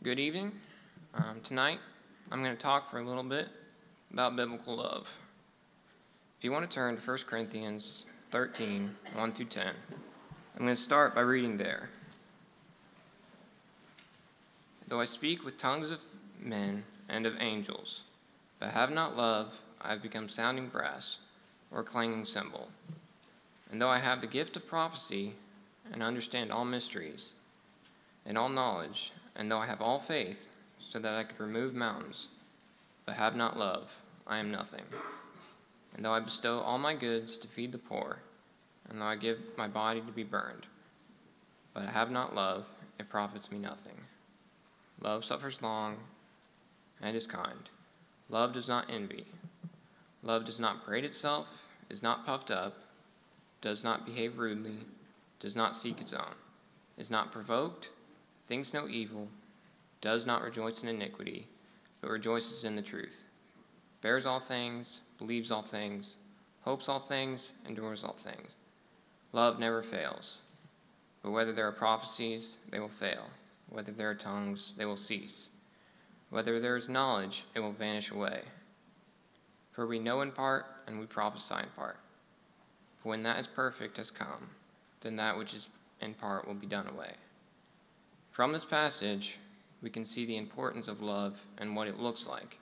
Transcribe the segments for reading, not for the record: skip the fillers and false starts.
Good evening. Tonight, I'm going to talk for a little bit about biblical love. If you want to turn to 1 Corinthians 13, 1 through 10, I'm going to start by reading there. Though I speak with tongues of men and of angels, but have not love, I have become sounding brass or clanging cymbal. And though I have the gift of prophecy and understand all mysteries and all knowledge, and though I have all faith so that I could remove mountains, but have not love, I am nothing. And though I bestow all my goods to feed the poor, and though I give my body to be burned, but I have not love, it profits me nothing. Love suffers long and is kind. Love does not envy. Love does not parade itself, is not puffed up, does not behave rudely, does not seek its own, is not provoked, thinks no evil, does not rejoice in iniquity, but rejoices in the truth, bears all things, believes all things, hopes all things, endures all things. Love never fails. But whether there are prophecies, they will fail. Whether there are tongues, they will cease. Whether there is knowledge, it will vanish away. For we know in part, and we prophesy in part. But when that is perfect has come, then that which is in part will be done away. From this passage, we can see the importance of love and what it looks like.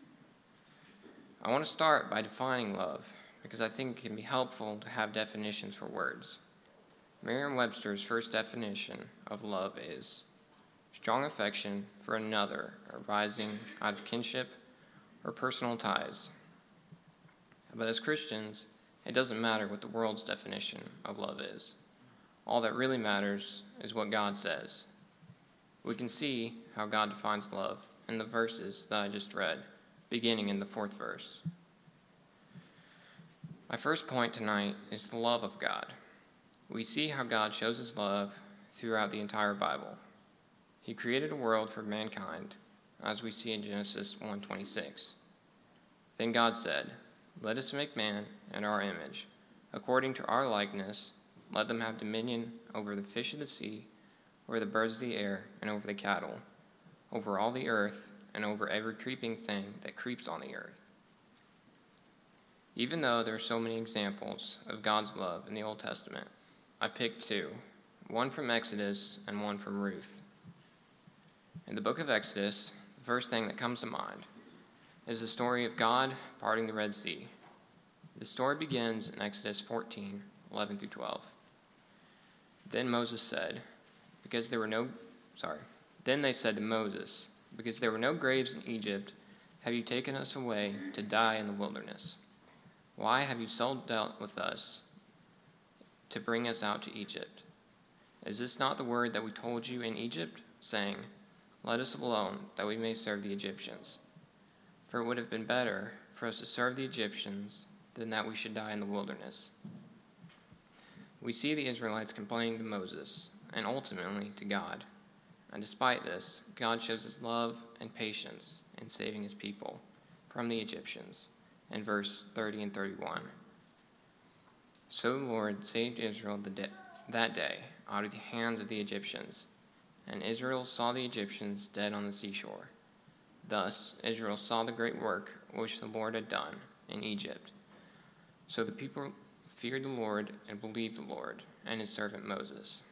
I want to start by defining love, because I think it can be helpful to have definitions for words. Merriam-Webster's first definition of love is strong affection for another arising out of kinship or personal ties. But as Christians, it doesn't matter what the world's definition of love is. All that really matters is what God says. We can see how God defines love in the verses that I just read, beginning in the 4th verse. My first point tonight is the love of God. We see how God shows his love throughout the entire Bible. He created a world for mankind, as we see in Genesis 1:26. Then God said, "Let us make man in our image, according to our likeness. Let them have dominion over the fish of the sea, over the birds of the air, and over the cattle, over all the earth, and over every creeping thing that creeps on the earth." Even though there are so many examples of God's love in the Old Testament, I picked two, one from Exodus and one from Ruth. In the book of Exodus, the first thing that comes to mind is the story of God parting the Red Sea. The story begins in Exodus 14, 11 through 12. Then they said to Moses, "Because there were no graves in Egypt, have you taken us away to die in the wilderness? Why have you so dealt with us to bring us out to Egypt? Is this not the word that we told you in Egypt, saying, 'Let us alone, that we may serve the Egyptians'? For it would have been better for us to serve the Egyptians than that we should die in the wilderness." We see the Israelites complaining to Moses, and ultimately to God. And despite this, God shows his love and patience in saving his people from the Egyptians in verse 30 and 31. So the Lord saved Israel that day out of the hands of the Egyptians, and Israel saw the Egyptians dead on the seashore. Thus Israel saw the great work which the Lord had done in Egypt. So the people feared the Lord and believed the Lord and his servant Moses.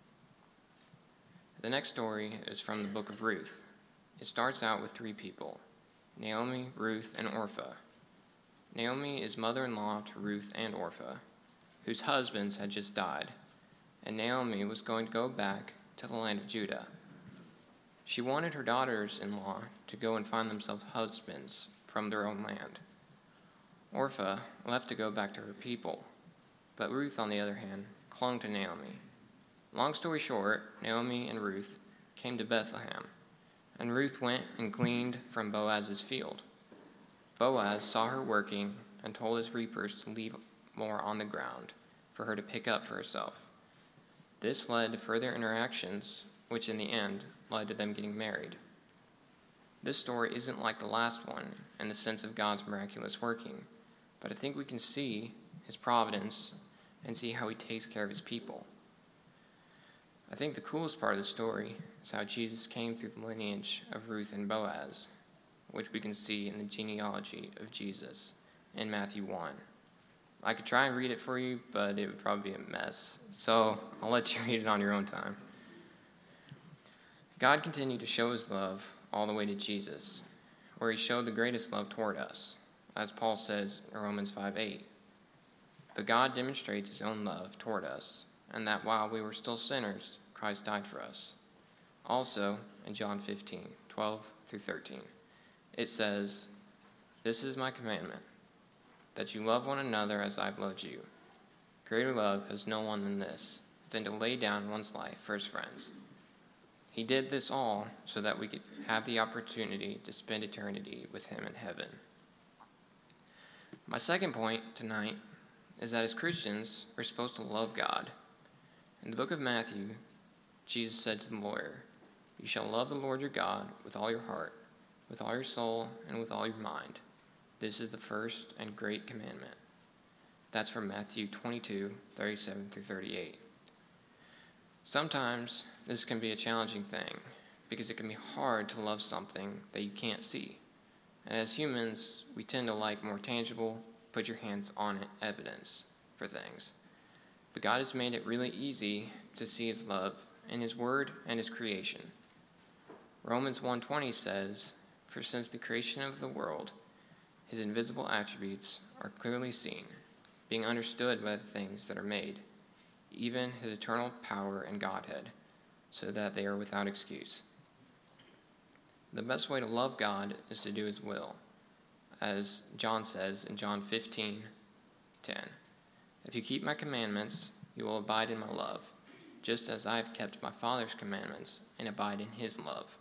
The next story is from the book of Ruth. It starts out with 3 people, Naomi, Ruth, and Orpah. Naomi is mother-in-law to Ruth and Orpah, whose husbands had just died, and Naomi was going to go back to the land of Judah. She wanted her daughters-in-law to go and find themselves husbands from their own land. Orpah left to go back to her people, but Ruth, on the other hand, clung to Naomi. Long story short, Naomi and Ruth came to Bethlehem, and Ruth went and gleaned from Boaz's field. Boaz saw her working and told his reapers to leave more on the ground for her to pick up for herself. This led to further interactions, which in the end led to them getting married. This story isn't like the last one in the sense of God's miraculous working, but I think we can see his providence and see how he takes care of his people. I think the coolest part of the story is how Jesus came through the lineage of Ruth and Boaz, which we can see in the genealogy of Jesus in Matthew 1. I could try and read it for you, but it would probably be a mess, so I'll let you read it on your own time. God continued to show his love all the way to Jesus, where he showed the greatest love toward us, as Paul says in Romans 5:8. But God demonstrates his own love toward us, and that while we were still sinners, Christ died for us. Also, in John 15:12-13, it says, "This is my commandment, that you love one another as I've loved you. Greater love has no one than this, than to lay down one's life for his friends." He did this all so that we could have the opportunity to spend eternity with him in heaven. My second point tonight is that as Christians, we're supposed to love God. In the book of Matthew, Jesus said to the lawyer, "You shall love the Lord your God with all your heart, with all your soul, and with all your mind. This is the first and great commandment." That's from Matthew 22:37-38. Sometimes this can be a challenging thing because it can be hard to love something that you can't see. And as humans, we tend to like more tangible, put your hands on it evidence for things. But God has made it really easy to see his love in his word and his creation. Romans 1:20 says, "For since the creation of the world, his invisible attributes are clearly seen, being understood by the things that are made, even his eternal power and Godhead, so that they are without excuse." The best way to love God is to do his will, as John says in John 15:10. "If you keep my commandments, you will abide in my love, just as I have kept my Father's commandments and abide in his love."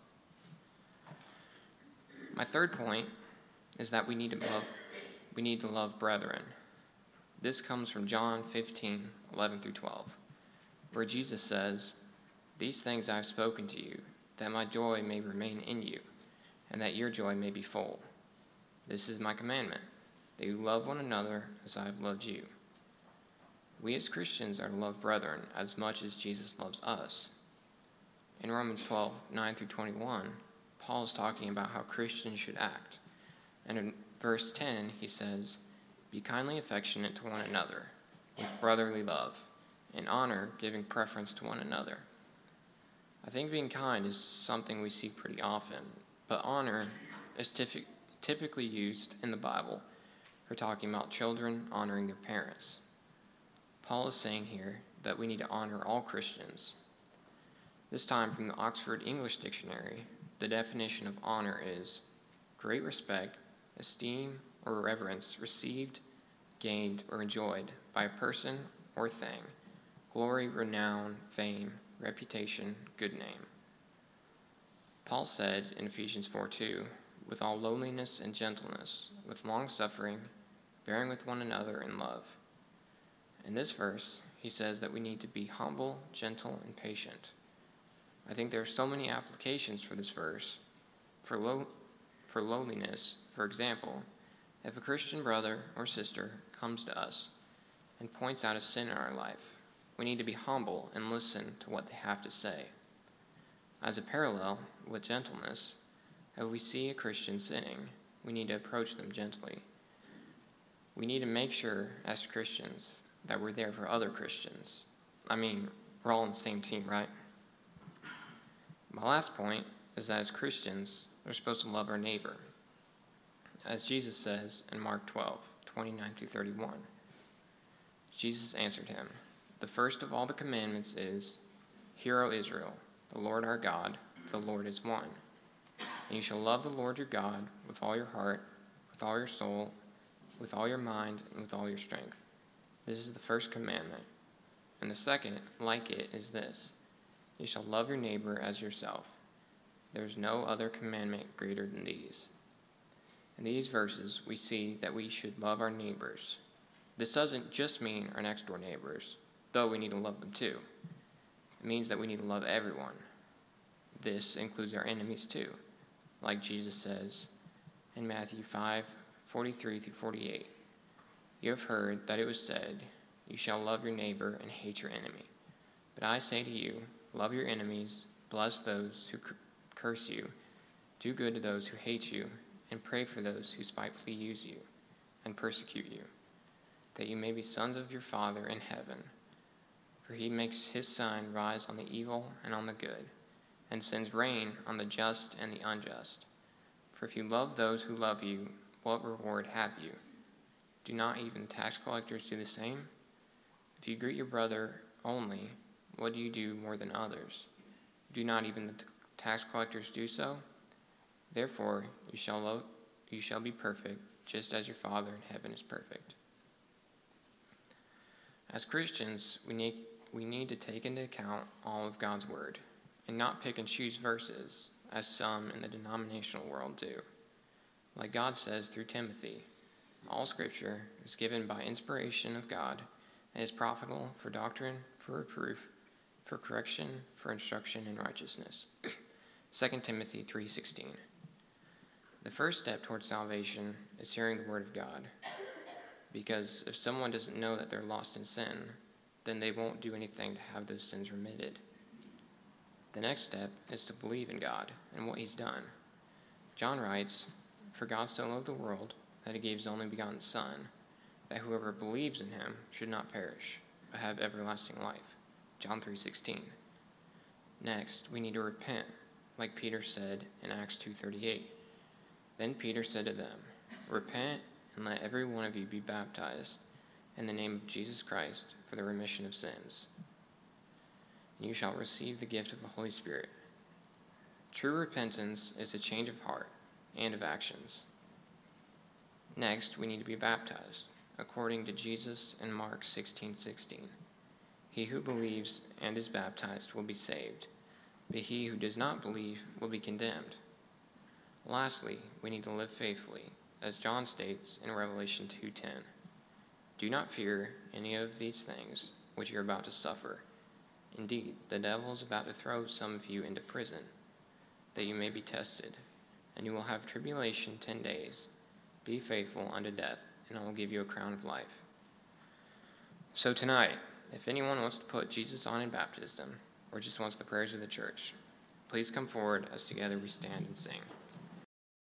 My third point is that we need to love brethren. This comes from John 15:11-12, where Jesus says, "These things I have spoken to you, that my joy may remain in you, and that your joy may be full. This is my commandment, that you love one another as I have loved you." We as Christians are to love brethren as much as Jesus loves us. In Romans 12:9-21, Paul is talking about how Christians should act. And in verse 10, he says, "Be kindly affectionate to one another, with brotherly love, in honor, giving preference to one another." I think being kind is something we see pretty often, but honor is typically used in the Bible for talking about children honoring their parents. Paul is saying here that we need to honor all Christians. This time from the Oxford English Dictionary, the definition of honor is great respect, esteem, or reverence received, gained, or enjoyed by a person or thing, glory, renown, fame, reputation, good name. Paul said in Ephesians 4:2, "With all lowliness and gentleness, with long-suffering, bearing with one another in love." In this verse, he says that we need to be humble, gentle, and patient. I think there are so many applications for this verse. For lowliness, for example, if a Christian brother or sister comes to us and points out a sin in our life, we need to be humble and listen to what they have to say. As a parallel with gentleness, if we see a Christian sinning, we need to approach them gently. We need to make sure, as Christians, that we're there for other Christians. I mean, we're all on the same team, right? My last point is that as Christians, we're supposed to love our neighbor. As Jesus says in Mark 12:29-31, Jesus answered him, "The first of all the commandments is, 'Hear, O Israel, the Lord our God, the Lord is one. And you shall love the Lord your God with all your heart, with all your soul, with all your mind, and with all your strength. This is the first commandment. And the second, like it, is this: you shall love your neighbor as yourself. There is no other commandment greater than these." In these verses, we see that we should love our neighbors. This doesn't just mean our next door neighbors, though we need to love them too. It means that we need to love everyone. This includes our enemies too, like Jesus says in Matthew 5:43-48. "You have heard that it was said, 'You shall love your neighbor and hate your enemy.' But I say to you, love your enemies, Bless those who curse you, do good to those who hate you, and pray for those who spitefully use you and persecute you, that you may be sons of your Father in heaven. For he makes his sun rise on the evil and on the good, and sends rain on the just and the unjust. For if you love those who love you, what reward have you? Do not even tax collectors do the same? If you greet your brother only, what do you do more than others? Do not even the tax collectors do so? Therefore, you shall be perfect, just as your Father in heaven is perfect. As Christians, we need to take into account all of God's word and not pick and choose verses, as some in the denominational world do. Like God says through Timothy, all Scripture is given by inspiration of God and is profitable for doctrine, for reproof, for correction, for instruction in righteousness. 2 Timothy 3:16. The first step towards salvation is hearing the word of God, because if someone doesn't know that they're lost in sin, then they won't do anything to have those sins remitted. The next step is to believe in God and what he's done. John writes, "For God so loved the world that he gave his only begotten Son, that whoever believes in him should not perish, but have everlasting life." John 3:16. Next, we need to repent, like Peter said in Acts 2:38. Then Peter said to them, "Repent and let every one of you be baptized in the name of Jesus Christ for the remission of sins. And you shall receive the gift of the Holy Spirit." True repentance is a change of heart and of actions. Next, we need to be baptized, according to Jesus in Mark 16:16. He who believes and is baptized will be saved, but he who does not believe will be condemned. Lastly, we need to live faithfully, as John states in Revelation 2:10. "Do not fear any of these things which you are about to suffer. Indeed, the devil is about to throw some of you into prison, that you may be tested, and you will have tribulation 10 days. Be faithful unto death, and I will give you a crown of life." So tonight, if anyone wants to put Jesus on in baptism, or just wants the prayers of the church, please come forward as together we stand and sing.